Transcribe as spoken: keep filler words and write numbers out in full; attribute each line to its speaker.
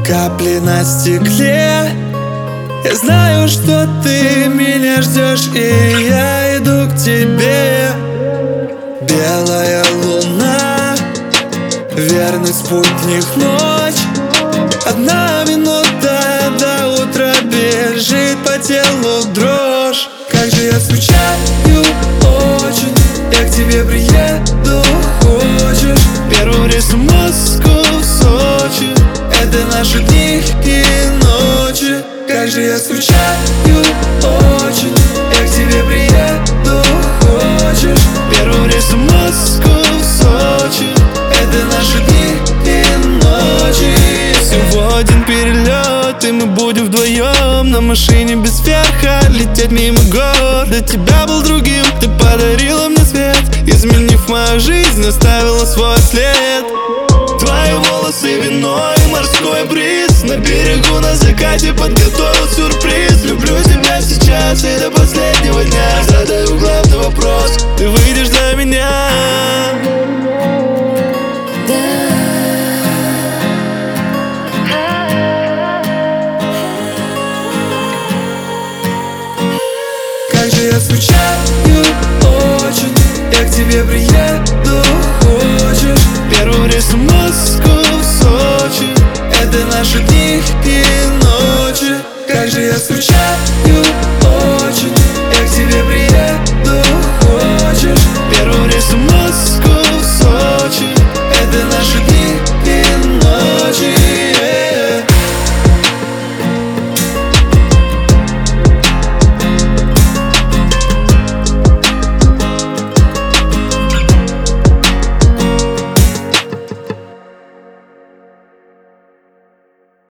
Speaker 1: Капли на стекле. Я знаю, что ты меня ждешь, и я иду к тебе. Белая луна, верный спутник ночь. Одна минута до утра бежит по телу дрожь. Как же я скучаю очень, я к тебе приеду, хочешь? Первым рейсом в Москву, в Сочи. Это наши дни и ночи. Как же я скучаю очень, я к тебе приеду, хочешь? Первым рейсом в Москву, в Сочи. Это наши дни и ночи. Всего один перелет, и мы будем вдвоем на машине без верха лететь мимо гор. До тебя был другим, ты подарила мне свет, изменив мою жизнь, оставила свой след. Твои волосы вино и морской бриз. На берегу на закате подготовил сюрприз. Люблю тебя сейчас и до последнего дня. Задаю главный вопрос: ты выйдешь за меня? Как же я скучаю очень, я к тебе приеду, хочешь? Первым рейсом в Москву, в Сочи. Это наши дни и ночи. Как же я скучаю